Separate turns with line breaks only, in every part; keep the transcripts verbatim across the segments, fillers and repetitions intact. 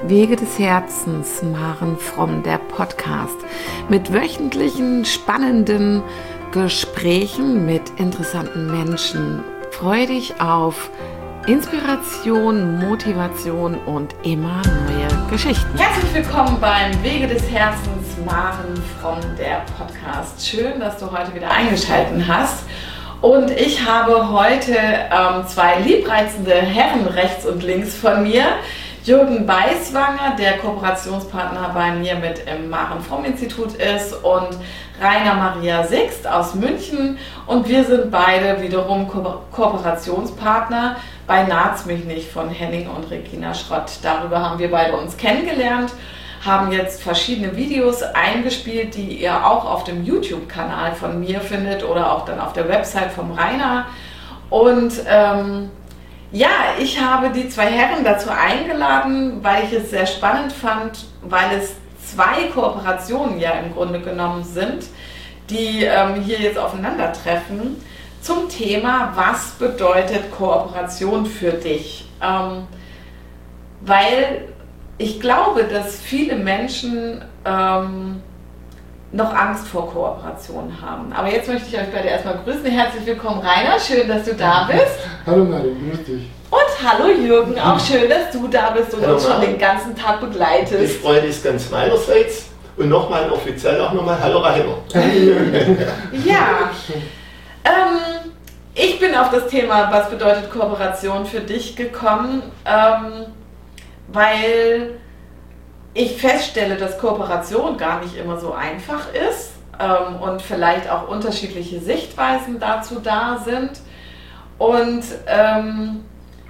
Wege des Herzens, Maren Fromm, der Podcast mit wöchentlichen spannenden Gesprächen mit interessanten Menschen. Freue dich auf Inspiration, Motivation und immer neue Geschichten. Herzlich willkommen beim Wege des Herzens, Maren Fromm, der Podcast. Schön, dass du heute wieder eingeschaltet hast. Und ich habe heute ähm, zwei liebreizende Herren rechts und links von mir. Jürgen Beiswanger, der Kooperationspartner bei mir mit im Maren Fromm Institut ist, und Rainer Maria Sixt aus München. Und wir sind beide wiederum Ko- Kooperationspartner bei Naht's mich nicht von Henning und Regina Schrott. Darüber haben wir beide uns kennengelernt, haben jetzt verschiedene Videos eingespielt, die ihr auch auf dem YouTube-Kanal von mir findet oder auch dann auf der Website vom Rainer. Und ähm, ja, ich habe die zwei Herren dazu eingeladen, weil ich es sehr spannend fand, weil es zwei Kooperationen ja im Grunde genommen sind, die ähm, hier jetzt aufeinandertreffen, zum Thema, was bedeutet Kooperation für dich? Ähm, weil ich glaube, dass viele Menschen ähm, noch Angst vor Kooperation haben. Aber jetzt möchte ich euch beide erstmal grüßen. Herzlich willkommen, Rainer. Schön, dass du da bist.
Hallo Nadine, grüß dich.
Und hallo Jürgen, auch schön, dass du da bist und
hallo,
uns schon den ganzen Tag begleitest.
Die Freude ist ganz meinerseits. Und nochmal offiziell auch nochmal Hallo Rainer.
Ja, ähm, ich bin auf das Thema, was bedeutet Kooperation für dich, gekommen, ähm, weil ich feststelle, dass Kooperation gar nicht immer so einfach ist ähm, und vielleicht auch unterschiedliche Sichtweisen dazu da sind. Und ähm,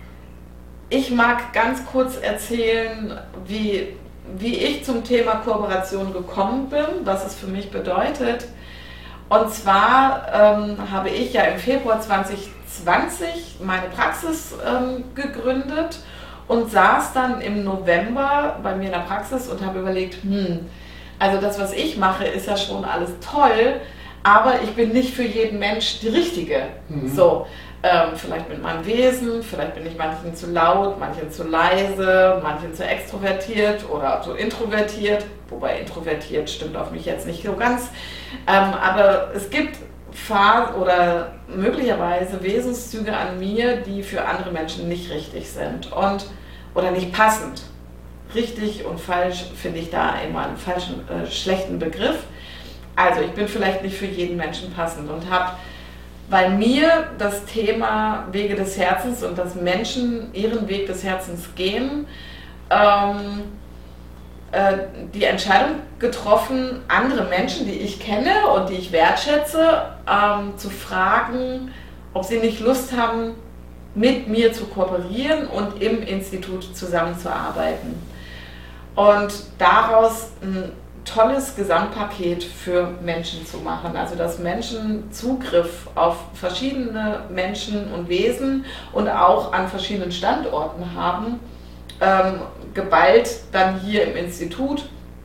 ich mag ganz kurz erzählen, wie, wie ich zum Thema Kooperation gekommen bin, was es für mich bedeutet. Und zwar ähm, habe ich ja im Februar zwanzig zwanzig meine Praxis ähm, gegründet und saß dann im November bei mir in der Praxis und habe überlegt, hm, also das, was ich mache, ist ja schon alles toll, aber ich bin nicht für jeden Mensch die Richtige. Mhm. So, ähm, vielleicht mit meinem Wesen, vielleicht bin ich manchen zu laut, manchen zu leise, manchen zu extrovertiert oder zu introvertiert, wobei introvertiert stimmt auf mich jetzt nicht so ganz, ähm, aber es gibt Phasen oder möglicherweise Wesenszüge an mir, die für andere Menschen nicht richtig sind und oder nicht passend. Richtig und falsch finde ich da immer einen falschen, äh, schlechten Begriff. Also ich bin vielleicht nicht für jeden Menschen passend und habe bei mir das Thema Wege des Herzens und dass Menschen ihren Weg des Herzens gehen, ähm, äh, die Entscheidung getroffen, andere Menschen, die ich kenne und die ich wertschätze, ähm, zu fragen, ob sie nicht Lust haben, mit mir zu kooperieren und im Institut zusammenzuarbeiten. Und daraus ein tolles Gesamtpaket für Menschen zu machen. Also dass Menschen Zugriff auf verschiedene Menschen und Wesen und auch an verschiedenen Standorten haben, ähm, geballt dann hier im Institut,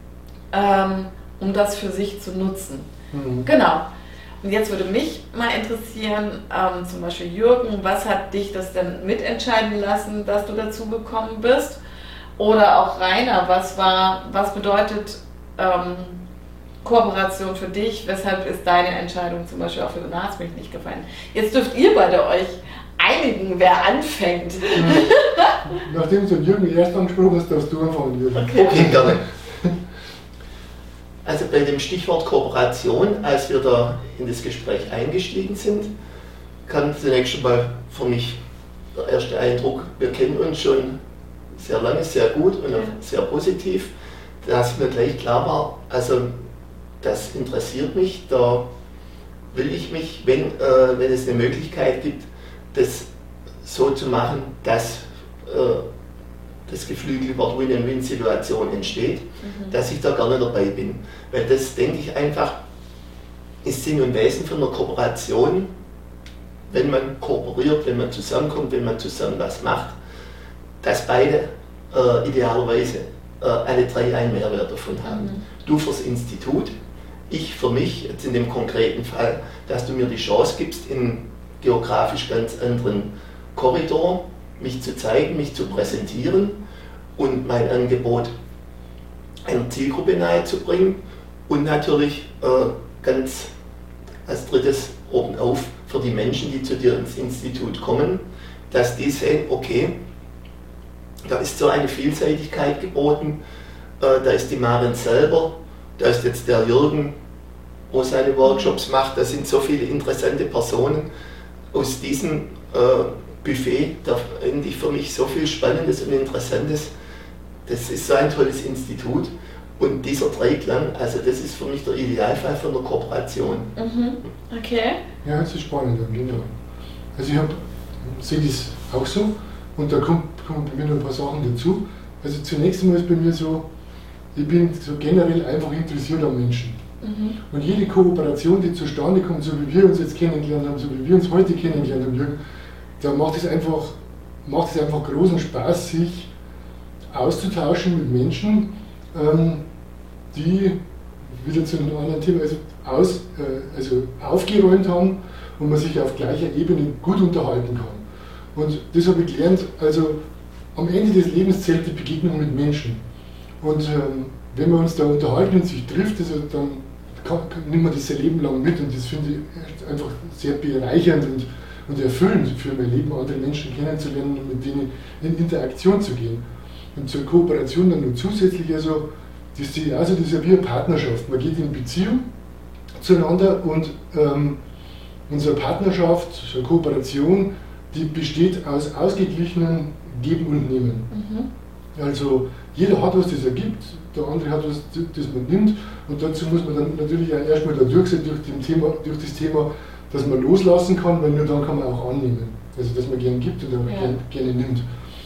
ähm, um das für sich zu nutzen. Mhm. Genau. Und jetzt würde mich mal interessieren, ähm, zum Beispiel Jürgen, was hat dich das denn mitentscheiden lassen, dass du dazu gekommen bist? Oder auch Rainer, was war, was bedeutet ähm, Kooperation für dich? Weshalb ist deine Entscheidung zum Beispiel auch für Naht's mich nicht gefallen? Jetzt dürft ihr beide euch einigen, wer anfängt.
Nachdem du Jürgen erst angesprochen hast, darfst du anfangen, Jürgen.
Okay, okay, gerne. Also bei dem Stichwort Kooperation, als wir da in das Gespräch eingestiegen sind, kam zunächst schon mal für mich der erste Eindruck, wir kennen uns schon sehr lange, sehr gut und auch sehr positiv, dass mir gleich klar war, also das interessiert mich, da will ich mich, wenn, äh, wenn es eine Möglichkeit gibt, das so zu machen, dass äh, das geflügelte Wort Win-Win-Situation entsteht, mhm. dass ich da gerne dabei bin. Weil das, denke ich, einfach ist Sinn und Wesen von einer Kooperation, wenn man kooperiert, wenn man zusammenkommt, wenn man zusammen was macht, dass beide äh, idealerweise äh, alle drei einen Mehrwert davon haben. Mhm. Du fürs Institut, ich für mich, jetzt in dem konkreten Fall, dass du mir die Chance gibst, in geografisch ganz anderen Korridor mich zu zeigen, mich zu präsentieren und mein Angebot einer Zielgruppe nahezubringen und natürlich äh, ganz als drittes obenauf für die Menschen, die zu dir ins Institut kommen, dass die sehen, okay, da ist so eine Vielseitigkeit geboten, äh, da ist die Maren selber, da ist jetzt der Jürgen, wo seine Workshops macht, da sind so viele interessante Personen. Aus diesem äh, Buffet, da finde ich für mich so viel Spannendes und Interessantes. Das ist so ein tolles Institut. Und dieser Dreiklang, also das ist für mich der Idealfall von der Kooperation.
Mhm. Okay.
Ja, das ist spannend, genau. Also ich sehe das auch so und da kommt, kommen bei mir noch ein paar Sachen dazu. Also zunächst einmal ist bei mir so, ich bin so generell einfach interessiert an Menschen. Mhm. Und jede Kooperation, die zustande kommt, so wie wir uns jetzt kennengelernt haben, so wie wir uns heute kennengelernt haben, Jürgen, da macht es einfach, macht es einfach großen Spaß, sich auszutauschen mit Menschen, ähm, die wieder zu einem anderen Thema also, aus, äh, also aufgeräumt haben und man sich auf gleicher Ebene gut unterhalten kann. Und das habe ich gelernt, also am Ende des Lebens zählt die Begegnung mit Menschen. Und ähm, wenn wir uns da unterhalten und sich trifft, also, dann kann, kann, nimmt man das sein Leben lang mit und das finde ich einfach sehr bereichernd und, und erfüllend für mein Leben, andere Menschen kennenzulernen und mit denen in Interaktion zu gehen. Und zur Kooperation dann noch zusätzlich, also das sehe ich also, das ist ja wie eine Partnerschaft. Man geht in Beziehung zueinander und ähm, unsere Partnerschaft, eine Kooperation, die besteht aus ausgeglichenen Geben und Nehmen. Mhm. Also jeder hat was, das er gibt, der andere hat was, das man nimmt und dazu muss man dann natürlich auch erstmal da durch sein, durch, dem Thema, durch das Thema, dass man loslassen kann, weil nur dann kann man auch annehmen. Also dass man gerne gibt und auch ja. gerne, gerne nimmt.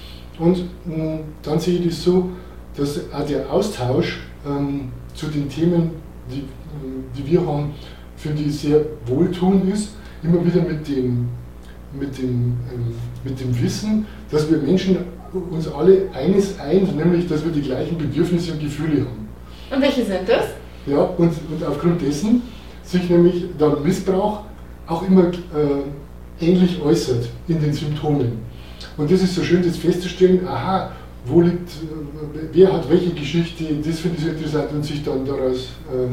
Und mh, dann sehe ich das so, dass auch der Austausch ähm, zu den Themen, die, die wir haben, finde ich sehr wohltuend ist, immer wieder mit dem, mit dem, ähm, mit dem Wissen, dass wir Menschen uns alle eines eint, nämlich dass wir die gleichen Bedürfnisse und Gefühle haben.
Und welche sind das?
Ja, und, und aufgrund dessen sich nämlich dann Missbrauch auch immer äh, ähnlich äußert in den Symptomen. Und das ist so schön, das festzustellen, aha, wo liegt, wer hat welche Geschichte, das finde ich so interessant und sich dann daraus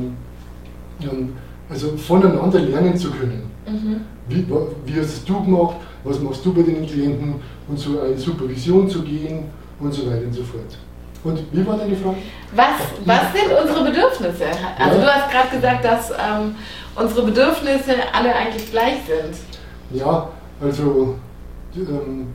ähm, also voneinander lernen zu können. Mhm. Wie, wie hast du gemacht, was machst du bei den Klienten und so eine Supervision zu gehen und so weiter und so fort. Und wie war deine Frage?
Was, was sind unsere Bedürfnisse? Also ja. Du hast gerade gesagt, dass ähm, unsere Bedürfnisse alle eigentlich gleich sind.
Ja, also ähm,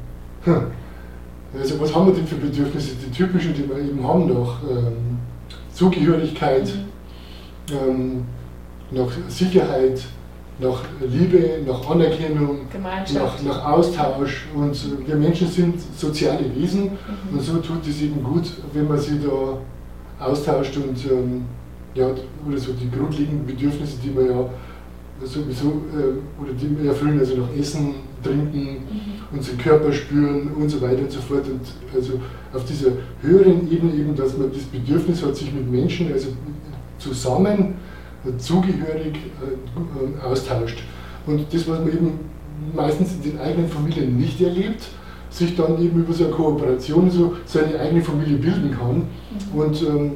Also was haben wir denn für Bedürfnisse? Die typischen, die wir eben haben, nach ähm, Zugehörigkeit, mhm. ähm, nach Sicherheit, nach Liebe, nach Anerkennung, nach, nach Austausch. Und wir Menschen sind soziale Wesen mhm. und so tut es eben gut, wenn man sich da austauscht und ähm, ja, oder so die grundlegenden Bedürfnisse, die wir ja sowieso äh, oder die wir erfüllen, also nach Essen, Trinken, mhm. unseren Körper spüren und so weiter und so fort. Und also auf dieser höheren Ebene eben, dass man das Bedürfnis hat, sich mit Menschen also zusammen, äh, zugehörig äh, austauscht. Und das, was man eben meistens in den eigenen Familien nicht erlebt, sich dann eben über so eine Kooperation so seine eigene Familie bilden kann mhm. und ähm,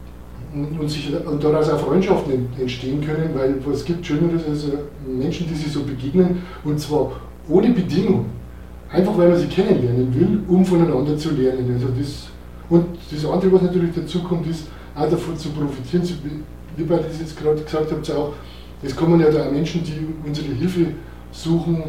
und, sich, und daraus auch Freundschaften entstehen können, weil was gibt Schöneres als Menschen, die sich so begegnen und zwar ohne Bedingung, einfach weil man sie kennenlernen will, um voneinander zu lernen. Also das, und das andere, was natürlich dazu kommt, ist auch davon zu profitieren, wie bei das jetzt gerade gesagt habt, auch, es kommen ja da auch Menschen, die unsere Hilfe suchen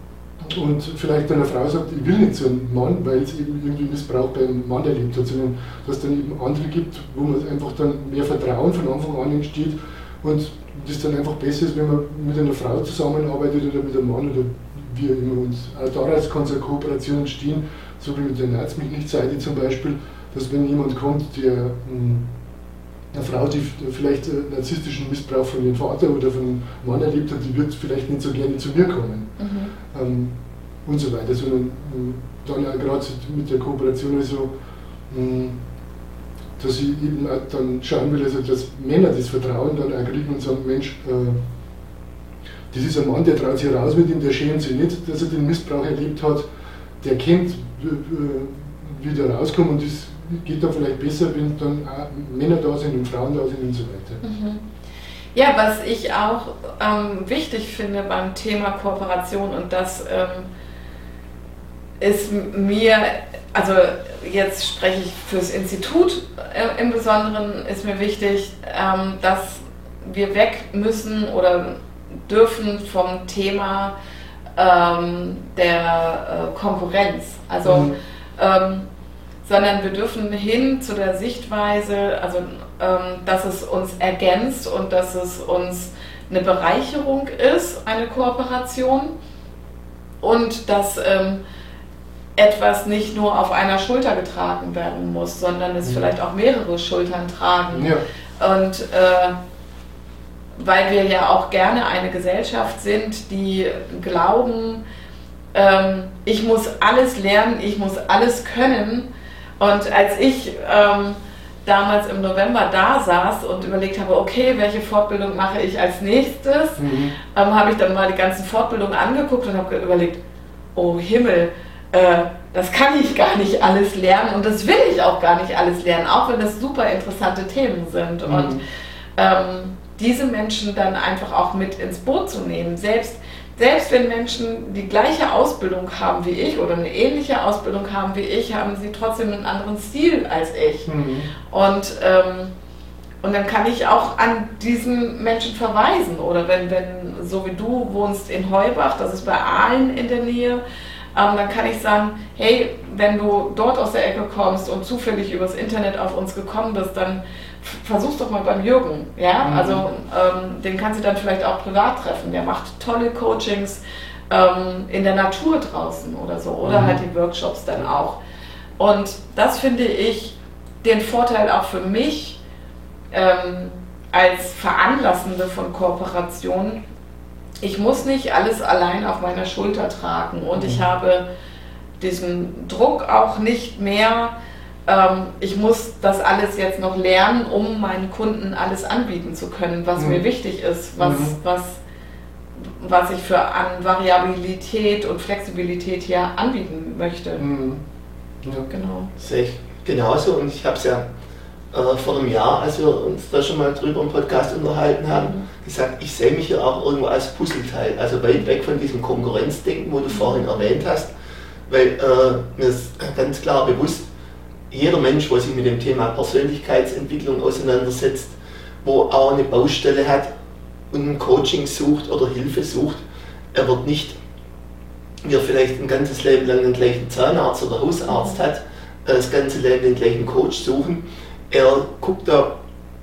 und vielleicht dann eine Frau sagt, ich will nicht so einen Mann, weil es eben irgendwie Missbrauch beim Mann erlebt hat, sondern dass es dann eben andere gibt, wo man einfach dann mehr Vertrauen von Anfang an entsteht und das dann einfach besser ist, wenn man mit einer Frau zusammenarbeitet oder mit einem Mann oder wie auch immer. Und auch daraus kann so eine Kooperation entstehen, so wie mit der Nerz mich nicht Seite zum Beispiel, dass wenn jemand kommt, der mh, eine Frau, die vielleicht narzisstischen Missbrauch von ihrem Vater oder von einem Mann erlebt hat, die wird vielleicht nicht so gerne zu mir kommen mhm. ähm, und so weiter, sondern ähm, dann auch gerade mit der Kooperation also, ähm, dass ich eben auch dann schauen will, also dass Männer das Vertrauen dann auch kriegen und sagen, Mensch, äh, das ist ein Mann, der traut sich raus mit ihm, der schämt sich nicht, dass er den Missbrauch erlebt hat, der kennt, äh, wie der rauskommt und ist geht dann vielleicht besser, wenn dann auch Männer da sind und Frauen da sind und so weiter.
Mhm. Ja, was ich auch ähm, wichtig finde beim Thema Kooperation, und das ähm, ist mir, also jetzt spreche ich fürs Institut äh, im Besonderen, ist mir wichtig, ähm, dass wir weg müssen oder dürfen vom Thema ähm, der äh, Konkurrenz. Also mhm. ähm, sondern wir dürfen hin zu der Sichtweise, also ähm, dass es uns ergänzt und dass es uns eine Bereicherung ist, eine Kooperation, und dass ähm, etwas nicht nur auf einer Schulter getragen werden muss, sondern es mhm. vielleicht auch mehrere Schultern tragen. Ja. Und äh, weil wir ja auch gerne eine Gesellschaft sind, die glauben, ähm, ich muss alles lernen, ich muss alles können. Und als ich ähm, damals im November da saß und überlegt habe, okay, welche Fortbildung mache ich als nächstes, mhm. ähm, habe ich dann mal die ganzen Fortbildungen angeguckt und habe überlegt, oh Himmel, äh, das kann ich gar nicht alles lernen und das will ich auch gar nicht alles lernen, auch wenn das super interessante Themen sind. Mhm. Und ähm, diese Menschen dann einfach auch mit ins Boot zu nehmen, selbst Selbst wenn Menschen die gleiche Ausbildung haben wie ich oder eine ähnliche Ausbildung haben wie ich, haben sie trotzdem einen anderen Stil als ich. Mhm. Und, ähm, und dann kann ich auch an diesen Menschen verweisen. Oder wenn, wenn so wie du wohnst in Heubach, das ist bei Aalen in der Nähe, ähm, dann kann ich sagen, hey, wenn du dort aus der Ecke kommst und zufällig übers Internet auf uns gekommen bist, dann versuch's doch mal beim Jürgen, ja, mhm. also ähm, den kannst du dann vielleicht auch privat treffen, der macht tolle Coachings ähm, in der Natur draußen oder so, oder mhm. halt die Workshops dann auch. Und das finde ich den Vorteil auch für mich ähm, als Veranlassende von Kooperationen. Ich muss nicht alles allein auf meiner Schulter tragen und mhm. ich habe diesen Druck auch nicht mehr, ich muss das alles jetzt noch lernen, um meinen Kunden alles anbieten zu können, was mhm. mir wichtig ist, was, mhm. was, was ich für an Variabilität und Flexibilität hier anbieten möchte.
Mhm. Ja. Genau. Sehe ich genauso, und ich habe es ja äh, vor einem Jahr, als wir uns da schon mal drüber im Podcast unterhalten haben, mhm. gesagt, ich sehe mich hier auch irgendwo als Puzzleteil, also weit weg von diesem Konkurrenzdenken, wo du mhm. vorhin erwähnt hast, weil äh, mir ist ganz klar bewusst, jeder Mensch, der sich mit dem Thema Persönlichkeitsentwicklung auseinandersetzt, wo auch eine Baustelle hat und ein Coaching sucht oder Hilfe sucht, er wird nicht, wie er vielleicht ein ganzes Leben lang den gleichen Zahnarzt oder Hausarzt hat, das ganze Leben den gleichen Coach suchen. Er guckt da,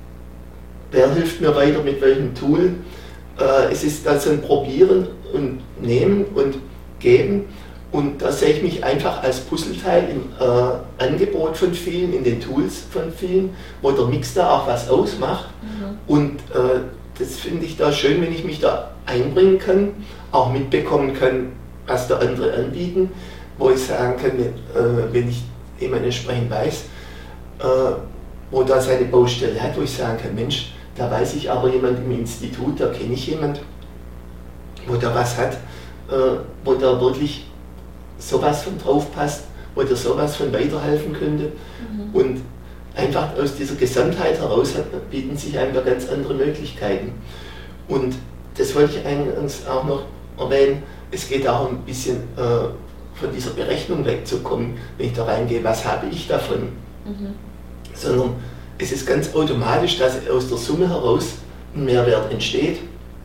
wer hilft mir weiter, mit welchem Tool. Es ist also ein Probieren und Nehmen und Geben. Und da sehe ich mich einfach als Puzzleteil im äh, Angebot von vielen, in den Tools von vielen, wo der Mix da auch was ausmacht. Mhm. Und äh, das finde ich da schön, wenn ich mich da einbringen kann, auch mitbekommen kann, was der andere anbieten, wo ich sagen kann, äh, wenn ich jemand entsprechend weiß, äh, wo da seine Baustelle hat, wo ich sagen kann, Mensch, da weiß ich aber jemand im Institut, da kenne ich jemand, wo da was hat, äh, wo da wirklich sowas von drauf passt, wo dir sowas von weiterhelfen könnte. Mhm. Und einfach aus dieser Gesamtheit heraus hat, bieten sich einem da ganz andere Möglichkeiten. Und das wollte ich eingangs auch noch erwähnen, es geht auch ein bisschen äh, von dieser Berechnung wegzukommen, wenn ich da reingehe, was habe ich davon? Mhm. Sondern es ist ganz automatisch, dass aus der Summe heraus ein Mehrwert entsteht,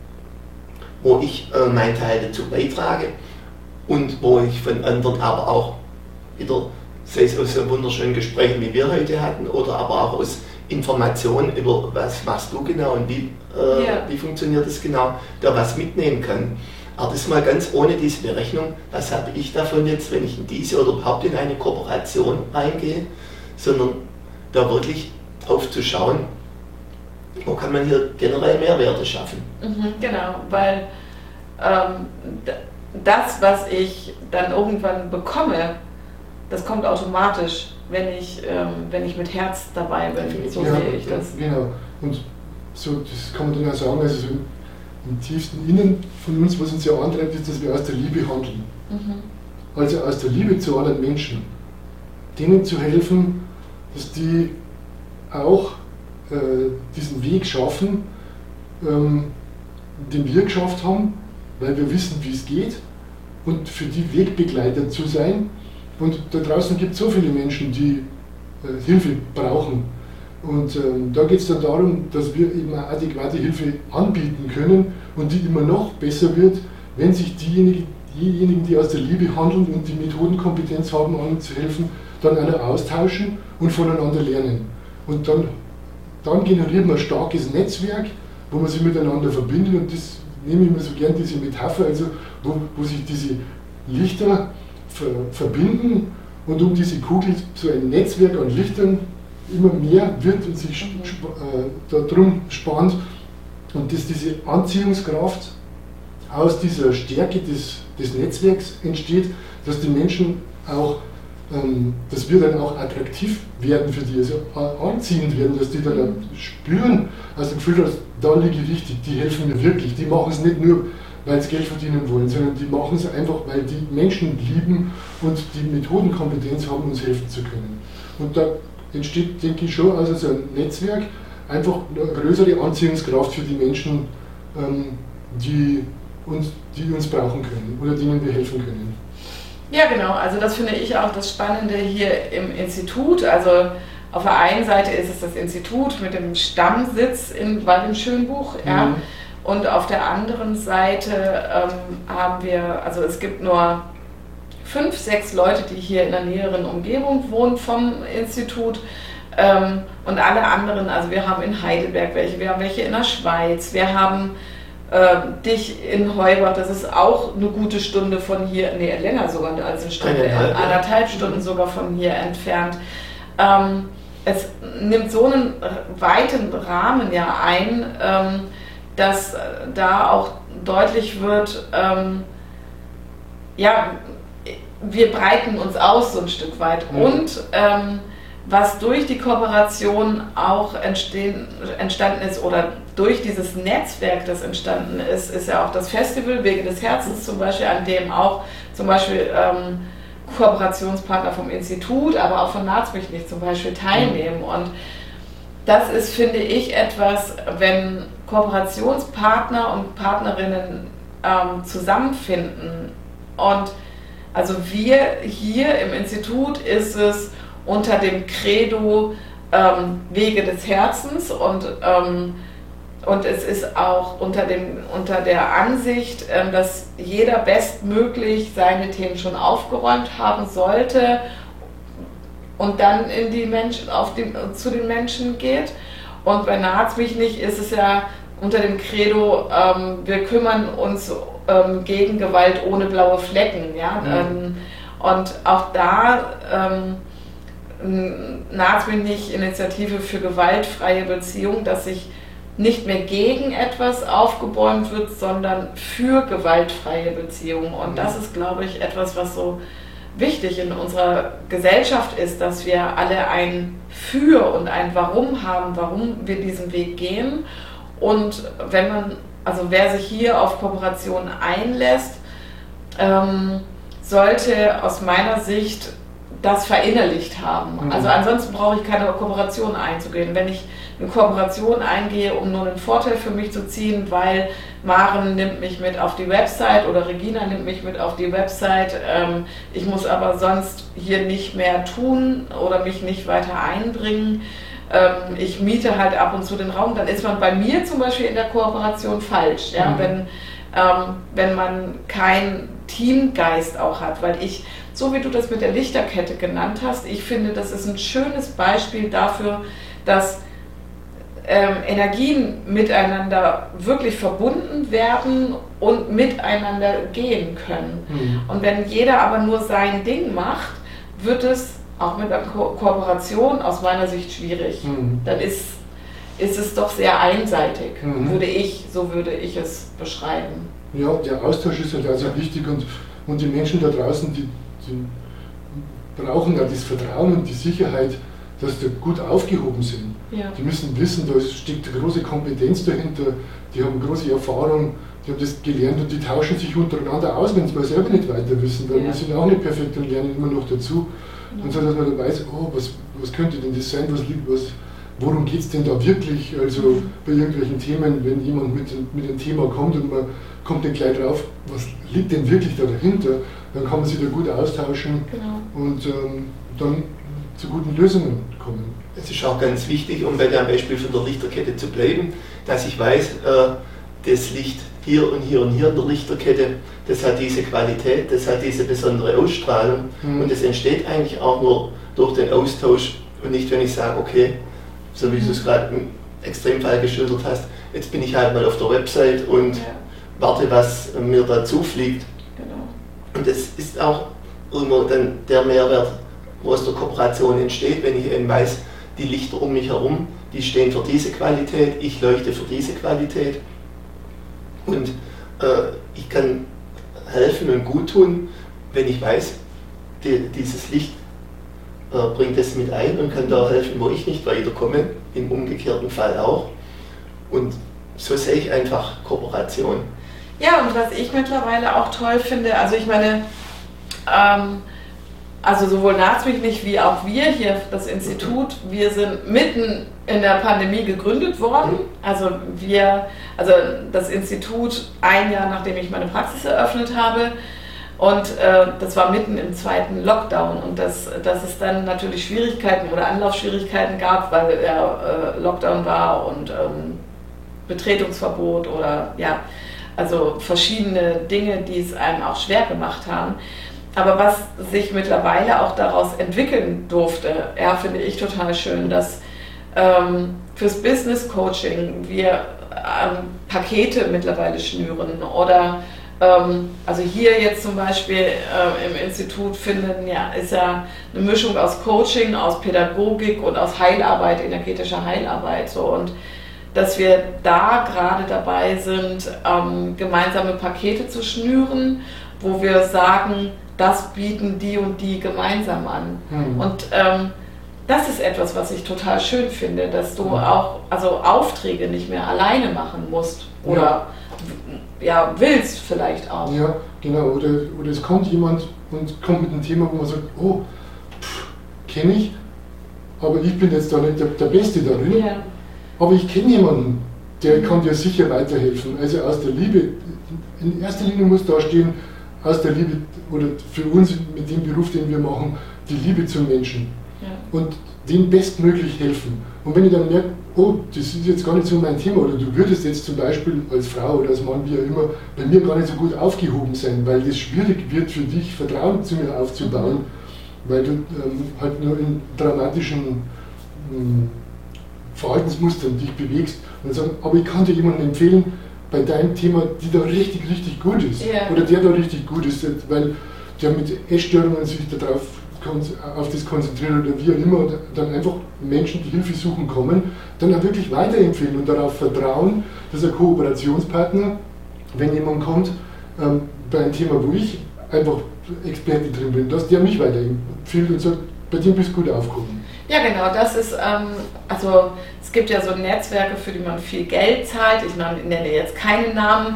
wo ich äh, meinen Teil dazu beitrage. Und wo ich von anderen aber auch wieder, sei es aus so wunderschönen Gesprächen, wie wir heute hatten, oder aber auch aus Informationen über was machst du genau und wie, äh, yeah. wie funktioniert das genau, da was mitnehmen kann. Aber das mal ganz ohne diese Berechnung, was habe ich davon jetzt, wenn ich in diese oder überhaupt in eine Kooperation reingehe, sondern da wirklich drauf zu schauen, wo kann man hier generell Mehrwerte schaffen.
Mhm, genau, weil ähm, das, was ich dann irgendwann bekomme, das kommt automatisch, wenn ich, ähm, wenn ich mit Herz dabei bin. So ja, sehe ich das.
Genau. Und so, das kann man dann auch sagen, also so im tiefsten Innen von uns, was uns ja antreibt, ist, dass wir aus der Liebe handeln. Mhm. Also aus der Liebe zu anderen Menschen, denen zu helfen, dass die auch äh, diesen Weg schaffen, ähm, den wir geschafft haben, weil wir wissen, wie es geht, und für die Wegbegleiter zu sein. Und da draußen gibt es so viele Menschen, die äh, Hilfe brauchen. Und ähm, da geht es dann darum, dass wir eben eine adäquate Hilfe anbieten können und die immer noch besser wird, wenn sich diejenigen, diejenigen, die aus der Liebe handeln und die Methodenkompetenz haben, anderen zu helfen, dann auch austauschen und voneinander lernen. Und dann, dann generieren wir ein starkes Netzwerk, wo man sich miteinander verbindet, und das nehme ich mir so gern, diese Metapher, also wo, wo sich diese Lichter ver, verbinden und um diese Kugel so ein Netzwerk an Lichtern immer mehr wird und sich mhm. sp äh, darum spannt, und dass diese Anziehungskraft aus dieser Stärke des, des Netzwerks entsteht, dass die Menschen auch, ähm, dass wir dann auch attraktiv werden für die, also anziehend werden, dass die dann mhm. spüren, also das Gefühl, dass da liege ich richtig, die helfen mir wirklich, die machen es nicht nur, weil sie Geld verdienen wollen, sondern die machen es einfach, weil die Menschen lieben und die Methodenkompetenz haben, uns helfen zu können. Und da entsteht, denke ich, schon also so ein Netzwerk, einfach eine größere Anziehungskraft für die Menschen, ähm, die, uns, die uns brauchen können oder denen wir helfen können.
Ja, genau, also das finde ich auch das Spannende hier im Institut. Also auf der einen Seite ist es das Institut mit dem Stammsitz in Wald im Schönbuch, mhm. ja, und auf der anderen Seite ähm, haben wir, also es gibt nur fünf, sechs Leute, die hier in der näheren Umgebung wohnen vom Institut, ähm, und alle anderen, also wir haben in Heidelberg welche, wir haben welche in der Schweiz, wir haben äh, dich in Heubach, das ist auch eine gute Stunde von hier, nee, länger sogar als eine Stunde,
Eineinhalb,
anderthalb ja. Stunden sogar von hier entfernt. Ähm, es nimmt so einen weiten Rahmen ja ein, ähm, dass da auch deutlich wird, ähm, ja, wir breiten uns aus so ein Stück weit. Mhm. Und ähm, was durch die Kooperation auch entstehen, entstanden ist oder durch dieses Netzwerk, das entstanden ist, ist ja auch das Festival Wege des Herzens zum Beispiel, an dem auch zum Beispiel ähm, Kooperationspartner vom Institut, aber auch von Naht's mich nicht zum Beispiel teilnehmen. Und das ist, finde ich, etwas, wenn Kooperationspartner und Partnerinnen ähm, zusammenfinden. Und also wir hier im Institut ist es unter dem Credo ähm, Wege des Herzens, und, ähm, und es ist auch unter, dem, unter der Ansicht, ähm, dass jeder bestmöglich seine Themen schon aufgeräumt haben sollte und dann in die Menschen, auf die, zu den Menschen geht. Und bei Naht's mich nicht ist es ja unter dem Credo, ähm, wir kümmern uns ähm, gegen Gewalt ohne blaue Flecken. Ja? Mhm. Ähm, und auch da ähm, Naht's mich nicht Initiative für gewaltfreie Beziehung, dass sich nicht mehr gegen etwas aufgebäumt wird, sondern für gewaltfreie Beziehungen. Und mhm. das ist, glaube ich, etwas, was so wichtig in unserer Gesellschaft ist, dass wir alle ein Für und ein Warum haben, warum wir diesen Weg gehen. Und wenn man, also wer sich hier auf Kooperation einlässt, ähm, sollte aus meiner Sicht das verinnerlicht haben. Mhm. Also ansonsten brauche ich keine Kooperation einzugehen. Wenn ich eine Kooperation eingehe, um nur einen Vorteil für mich zu ziehen, weil Maren nimmt mich mit auf die Website oder Regina nimmt mich mit auf die Website, ähm, ich muss aber sonst hier nicht mehr tun oder mich nicht weiter einbringen, ähm, ich miete halt ab und zu den Raum, dann ist man bei mir zum Beispiel in der Kooperation falsch, ja? Mhm. wenn, ähm, wenn man keinen Teamgeist auch hat, weil ich, so wie du das mit der Lichterkette genannt hast, ich finde, das ist ein schönes Beispiel dafür, dass ähm, Energien miteinander wirklich verbunden werden und miteinander gehen können. Mhm. Und wenn jeder aber nur sein Ding macht, wird es auch mit einer Ko- Kooperation aus meiner Sicht schwierig. Mhm. Dann ist, ist es doch sehr einseitig, mhm. würde ich, so würde ich es beschreiben.
Ja, der Austausch ist halt also wichtig, und, und die Menschen da draußen, die Sie brauchen ja das Vertrauen und die Sicherheit, dass die gut aufgehoben sind. Ja. Die müssen wissen, da steckt eine große Kompetenz dahinter, die haben große Erfahrung, die haben das gelernt, und die tauschen sich untereinander aus, wenn sie mal selber nicht weiter wissen, weil ja. wir sind auch nicht perfekt und lernen immer noch dazu. Ja. Und so, dass man dann weiß, oh, was, was könnte denn das sein, was liegt, was, worum geht es denn da wirklich? Also bei irgendwelchen Themen, wenn jemand mit, mit einem Thema kommt und man kommt dann gleich drauf, was liegt denn wirklich da dahinter, dann kann man sich da gut austauschen genau. und ähm, dann zu guten Lösungen kommen.
Es ist auch ganz wichtig, um bei dem Beispiel von der Lichterkette zu bleiben, dass ich weiß, äh, das Licht hier und hier und hier in der Lichterkette, das hat diese Qualität, das hat diese besondere Ausstrahlung mhm. und das entsteht eigentlich auch nur durch den Austausch und nicht, wenn ich sage, okay, so wie mhm. du es gerade im Extremfall geschildert hast, jetzt bin ich halt mal auf der Website und ja. warte, was mir da zufliegt. Genau. Und das ist auch irgendwo dann der Mehrwert, wo aus der Kooperation entsteht, wenn ich eben weiß, die Lichter um mich herum, die stehen für diese Qualität, ich leuchte für diese Qualität und äh, ich kann helfen und gut tun, wenn ich weiß, die, dieses Licht äh, bringt es mit ein und kann da helfen, wo ich nicht weiterkomme, im umgekehrten Fall auch. Und so sehe ich einfach Kooperation.
Ja, und was ich mittlerweile auch toll finde, also ich meine, ähm, also sowohl Nazmich wie auch wir hier, das Institut, wir sind mitten in der Pandemie gegründet worden. Also wir, also das Institut ein Jahr nachdem ich meine Praxis eröffnet habe und äh, das war mitten im zweiten Lockdown und dass, dass es dann natürlich Schwierigkeiten oder Anlaufschwierigkeiten gab, weil ja, äh, Lockdown war und ähm, Betretungsverbot oder ja, also verschiedene Dinge, die es einem auch schwer gemacht haben. Aber was sich mittlerweile auch daraus entwickeln durfte, ja, finde ich total schön, dass ähm, fürs Business Coaching wir ähm, Pakete mittlerweile schnüren oder ähm, also hier jetzt zum Beispiel äh, im Institut finden ja, ist ja eine Mischung aus Coaching, aus Pädagogik und aus Heilarbeit, energetischer Heilarbeit so und dass wir da gerade dabei sind, ähm, gemeinsame Pakete zu schnüren, wo wir sagen, das bieten die und die gemeinsam an. Mhm. Und ähm, das ist etwas, was ich total schön finde, dass du mhm. auch also Aufträge nicht mehr alleine machen musst oder ja. ja, willst vielleicht auch.
Ja, genau. Oder, oder es kommt jemand und kommt mit einem Thema, wo man sagt, oh, kenne ich, aber ich bin jetzt da nicht der, der Beste darin. Ja. Aber ich kenne jemanden, der kann dir sicher weiterhelfen. Also aus der Liebe, in erster Linie muss da stehen, aus der Liebe oder für uns mit dem Beruf, den wir machen, die Liebe zum Menschen ja. und denen bestmöglich helfen. Und wenn ich dann merke, oh, das ist jetzt gar nicht so mein Thema oder du würdest jetzt zum Beispiel als Frau oder als Mann, wie auch immer, bei mir gar nicht so gut aufgehoben sein, weil es schwierig wird für dich, Vertrauen zu mir aufzubauen, mhm. weil du ähm, halt nur in dramatischen ähm, Verhaltensmustern dich bewegst und dann sagen, aber ich kann dir jemanden empfehlen, bei deinem Thema, die da richtig, richtig gut ist. Yeah. Oder der da richtig gut ist, weil der mit Essstörungen sich darauf auf das konzentriert oder wie auch immer, dann einfach Menschen, die Hilfe suchen, kommen, dann auch wirklich weiterempfehlen und darauf vertrauen, dass ein Kooperationspartner, wenn jemand kommt, ähm, bei einem Thema, wo ich einfach Experte drin bin, dass der mich weiterempfiehlt und sagt, bei dem bist du gut aufgehoben.
Ja, genau, das ist, ähm, also es gibt ja so Netzwerke, für die man viel Geld zahlt, ich nenne jetzt keinen Namen,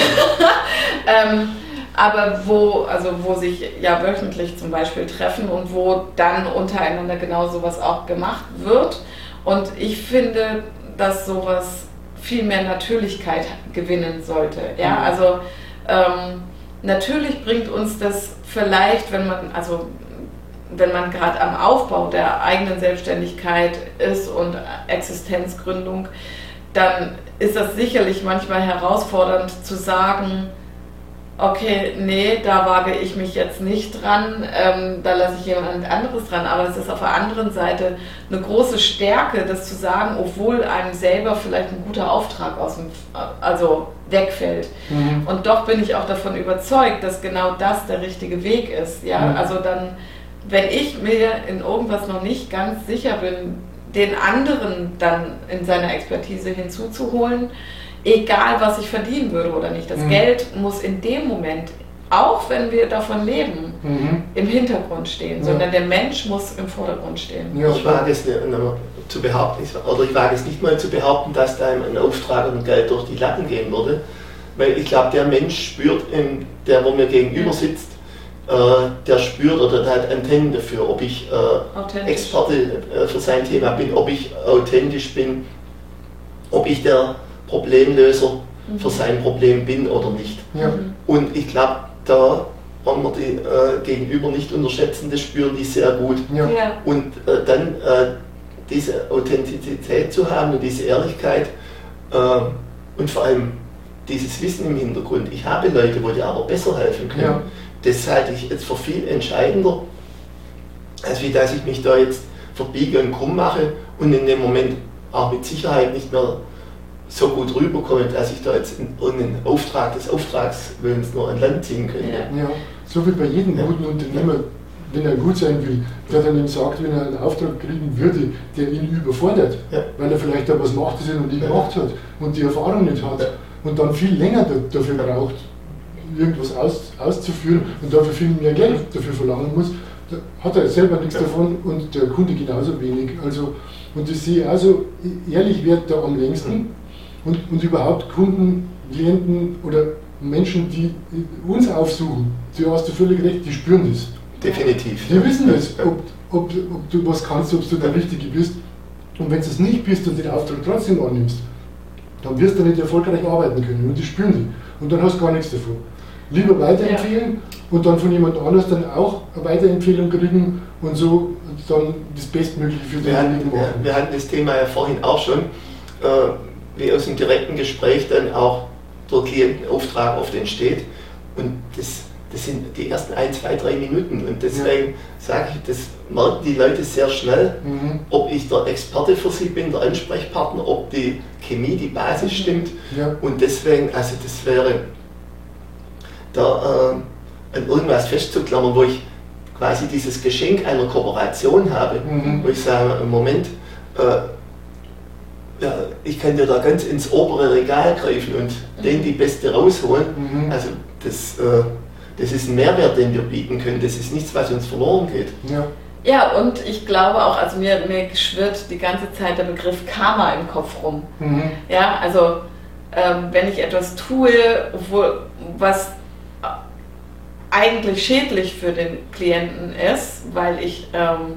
ähm, aber wo, also wo sich ja wöchentlich zum Beispiel treffen und wo dann untereinander genau sowas auch gemacht wird. Und ich finde, dass sowas viel mehr Natürlichkeit gewinnen sollte. Ja, also ähm, natürlich bringt uns das vielleicht, wenn man, also wenn man gerade am Aufbau der eigenen Selbstständigkeit ist und Existenzgründung, dann ist das sicherlich manchmal herausfordernd zu sagen, okay, nee, da wage ich mich jetzt nicht dran, ähm, da lasse ich jemand anderes dran, aber es ist auf der anderen Seite eine große Stärke, das zu sagen, obwohl einem selber vielleicht ein guter Auftrag aus dem, also wegfällt. Mhm. Und doch bin ich auch davon überzeugt, dass genau das der richtige Weg ist. Ja? Mhm. Also dann, wenn ich mir in irgendwas noch nicht ganz sicher bin, den anderen dann in seiner Expertise hinzuzuholen, egal was ich verdienen würde oder nicht. Das mhm. Geld muss in dem Moment, auch wenn wir davon leben, mhm. im Hintergrund stehen, ja. sondern der Mensch muss im Vordergrund stehen.
Ja, ich wage es nicht, zu behaupten, oder ich wage es nicht mal zu behaupten, dass da ein Auftrag und Geld durch die Latten gehen würde, weil ich glaube, der Mensch spürt, der wo mir gegenüber sitzt, äh, der spürt oder der hat Antennen dafür, ob ich äh, Experte äh, für sein Thema bin, ob ich authentisch bin, ob ich der Problemlöser mhm. für sein Problem bin oder nicht.
Ja.
Und ich glaube, da wollen wir die äh, Gegenüber nicht unterschätzen, das spüren die sehr gut.
Ja.
Ja.
Und äh, dann äh, diese Authentizität zu haben und diese Ehrlichkeit äh, und vor allem dieses Wissen im Hintergrund. Ich habe Leute, wo die aber besser helfen können.
Ja.
Das halte ich jetzt für viel entscheidender, als wie dass ich mich da jetzt verbiege und krumm mache und in dem Moment auch mit Sicherheit nicht mehr so gut rüberkomme, dass ich da jetzt in irgendeinen Auftrag des Auftragswillens nur an Land ziehen könnte.
Ja.
Ja, so wie bei jedem
Ja.
guten Unternehmer, wenn er gut sein will, der dann ihm sagt, wenn er einen Auftrag kriegen würde, der ihn überfordert,
Ja.
weil er vielleicht da was macht, das er noch nie
Ja.
gemacht hat und die Erfahrung nicht hat
Ja.
und dann viel länger da, dafür braucht, irgendwas aus, auszuführen und dafür viel mehr Geld dafür verlangen muss, da hat er selber nichts
Ja.
davon und der Kunde genauso wenig. Also, und das sehe ich also, ehrlich wird da am längsten und, und überhaupt Kunden, Klienten oder Menschen, die uns aufsuchen, du hast du völlig recht, die spüren das.
Definitiv.
Die wissen das,
Ja.
ob, ob, ob du was kannst, ob du der Richtige bist. Und wenn du es nicht bist und den Auftrag trotzdem annimmst, dann wirst du nicht erfolgreich arbeiten können. Und die spüren die. Und dann hast du gar nichts davon. Lieber weiterempfehlen ja. und dann von jemand anders dann auch eine Weiterempfehlung kriegen und so dann das Bestmögliche für denjenigen machen.
Wir, wir hatten das Thema ja vorhin auch schon, äh, wie aus dem direkten Gespräch dann auch der Klientenauftrag oft entsteht. Und das, das sind die ersten ein, zwei, drei Minuten. Und deswegen ja. sage ich, das merken die Leute sehr schnell, mhm. ob ich der Experte für sie bin, der Ansprechpartner, ob die Chemie, die Basis stimmt. Ja. Und deswegen, also das wäre da äh, an irgendwas festzuklammern, wo ich quasi dieses Geschenk einer Kooperation habe, mhm. wo ich sage, im Moment, äh, ja, ich kann dir da ganz ins obere Regal greifen und mhm. den die Beste rausholen. Mhm. Also das, äh, das ist ein Mehrwert, den wir bieten können. Das ist nichts, was uns verloren geht.
Ja,
ja und ich glaube auch, also mir, mir schwirrt die ganze Zeit der Begriff Karma im Kopf rum. Mhm. Ja, also ähm, wenn ich etwas tue, wo, was eigentlich schädlich für den Klienten ist, weil ich ähm,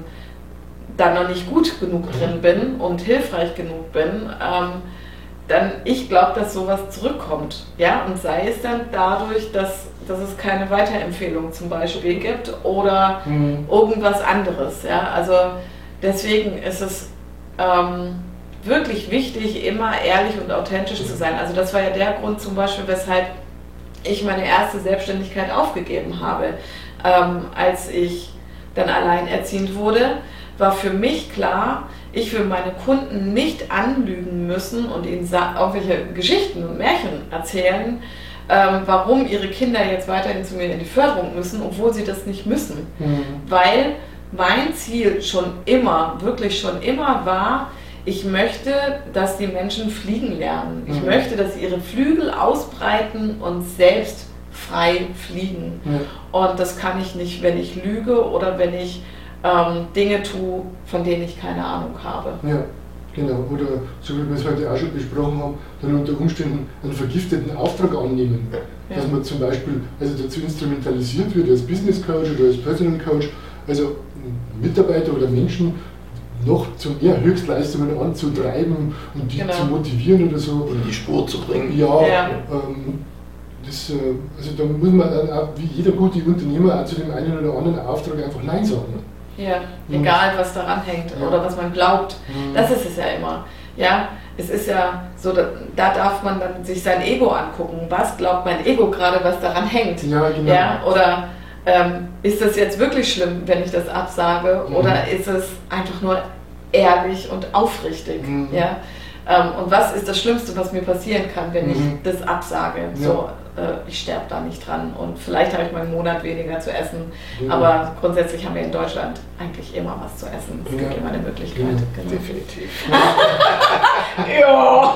da noch nicht gut genug drin bin und hilfreich genug bin, ähm, dann ich glaube, dass sowas zurückkommt. Ja? Und sei es dann dadurch, dass, dass es keine Weiterempfehlung zum Beispiel gibt oder mhm. irgendwas anderes. Ja? Also deswegen ist es ähm, wirklich wichtig, immer ehrlich und authentisch zu sein. Also das war ja der Grund zum Beispiel, weshalb ich meine erste Selbstständigkeit aufgegeben habe. Ähm, als ich dann alleinerziehend wurde, war für mich klar, ich will meine Kunden nicht anlügen müssen und ihnen irgendwelche Geschichten und Märchen erzählen, ähm, warum ihre Kinder jetzt weiterhin zu mir in die Förderung müssen, obwohl sie das nicht müssen. Mhm. Weil mein Ziel schon immer, wirklich schon immer war, ich möchte, dass die Menschen fliegen lernen. Ich mhm. möchte, dass sie ihre Flügel ausbreiten und selbst frei fliegen. Mhm. Und das kann ich nicht, wenn ich lüge oder wenn ich ähm, Dinge tue, von denen ich keine Ahnung habe.
Ja, genau. Oder so wie wir es heute auch schon besprochen haben, dann unter Umständen einen vergifteten Auftrag annehmen. Ja. Dass man zum Beispiel also dazu instrumentalisiert wird als Business Coach oder als Personal Coach, also Mitarbeiter oder Menschen noch zu mehr Höchstleistungen anzutreiben und die genau. zu motivieren oder so.
In die Spur zu bringen.
Ja, ja. Ähm, das, also da muss man dann auch, wie jeder gute Unternehmer, auch zu dem einen oder anderen Auftrag einfach Nein sagen.
Ja, egal was daran hängt ja. oder was man glaubt. Mhm. Das ist es ja immer. Ja, es ist ja so, da, da darf man dann sich sein Ego angucken. Was glaubt mein Ego gerade, was daran hängt?
Ja, genau.
Ja, oder Ähm, ist das jetzt wirklich schlimm, wenn ich das absage, mhm. oder ist es einfach nur ehrlich und aufrichtig? Mhm. Ja? Ähm, und was ist das Schlimmste, was mir passieren kann, wenn mhm. ich das absage? Ja. So, äh, ich sterbe da nicht dran und vielleicht habe ich mal einen Monat weniger zu essen, mhm. aber grundsätzlich haben wir in Deutschland eigentlich immer was zu essen. Es gibt ja. immer eine Möglichkeit.
Ja.
Genau.
Definitiv.
ja.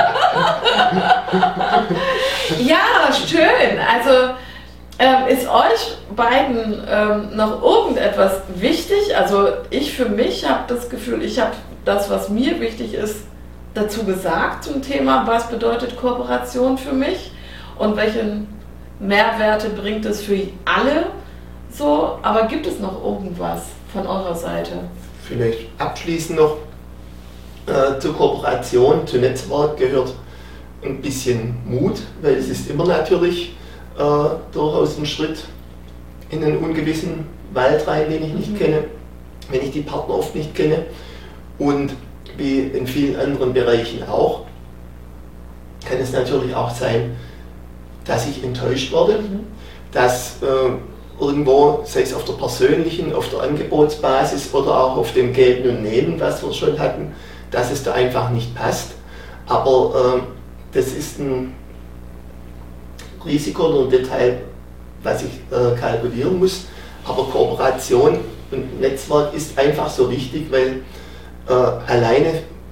ja, schön. Also Ähm, ist euch beiden ähm, noch irgendetwas wichtig? Also ich für mich habe das Gefühl, ich habe das, was mir wichtig ist, dazu gesagt zum Thema, was bedeutet Kooperation für mich und welche Mehrwerte bringt es für alle, So, aber gibt es noch irgendwas von eurer Seite?
Vielleicht abschließend noch äh, zur Kooperation, zu Netzwerk gehört ein bisschen Mut, weil es ist immer natürlich äh, durchaus ein Schritt in einen ungewissen Wald rein, den ich nicht mhm. kenne, wenn ich die Partner oft nicht kenne. Und wie in vielen anderen Bereichen auch, kann es natürlich auch sein, dass ich enttäuscht werde, mhm. dass äh, irgendwo, sei es auf der persönlichen, auf der Angebotsbasis oder auch auf dem Geben und Nehmen, was wir schon hatten, dass es da einfach nicht passt. Aber äh, das ist ein Risiko oder ein Detail, was ich äh, kalkulieren muss. Aber Kooperation und Netzwerk ist einfach so wichtig, weil äh, alleine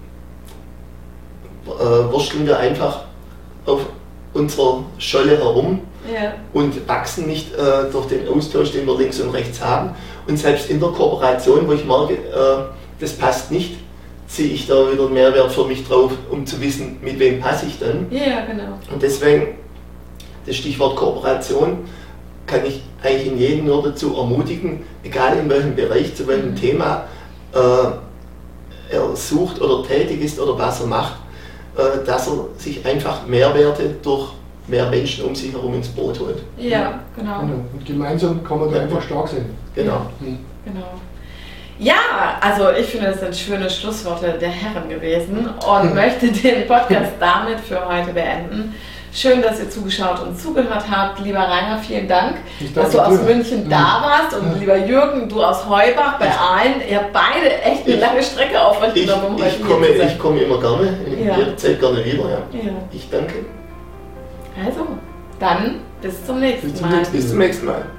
äh, wursteln wir einfach auf unserer Scholle herum
ja.
und wachsen nicht äh, durch den Austausch, den wir links und rechts haben. Und selbst in der Kooperation, wo ich merke, äh, das passt nicht, ziehe ich da wieder einen Mehrwert für mich drauf, um zu wissen, mit wem passe ich dann.
Ja, genau.
Und deswegen, das Stichwort Kooperation, kann ich eigentlich in jedem nur dazu ermutigen, egal in welchem Bereich, zu welchem mhm. Thema äh, er sucht oder tätig ist oder was er macht, äh, dass er sich einfach Mehrwerte durch mehr Menschen um sich herum ins Boot holt.
Ja, genau.
genau. Und gemeinsam kann man da
ja.
einfach stark sein.
Genau.
Mhm.
Genau. Ja, also ich finde, das sind schöne Schlussworte der Herren gewesen und möchte den Podcast damit für heute beenden. Schön, dass ihr zugeschaut und zugehört habt. Lieber Rainer, vielen Dank, dass du aus München ja. da warst und ja. lieber Jürgen, du aus Heubach bei Aalen. Ihr habt beide echt eine
ich,
lange Strecke auf euch
ich,
genommen. Um
ich, komme, ich komme immer gerne,
ja.
jederzeit gerne wieder. Ja.
Ja.
Ich danke.
Also, dann bis zum nächsten
bis zum
Mal.
nächsten
Bis zum nächsten Mal.